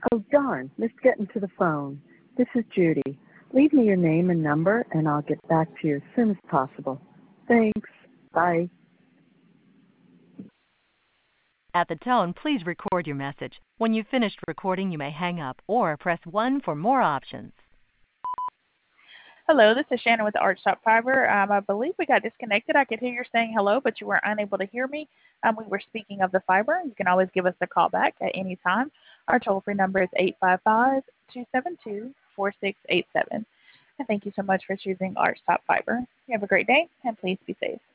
Oh, darn, missed getting to the phone. This is Judy. Leave me your name and number, and I'll get back to you as soon as possible. Thanks. Bye. At the tone, please record your message. When you've finished recording, you may hang up or press 1 for more options. Hello, this is Shannon with the Archtop Fiber. I believe we got disconnected. I could hear you saying hello, but you were unable to hear me. We were speaking of the fiber. You can always give us a call back at any time. Our toll-free number is 855-272-4687. And thank you so much for choosing Archtop Fiber. You have a great day, and please be safe.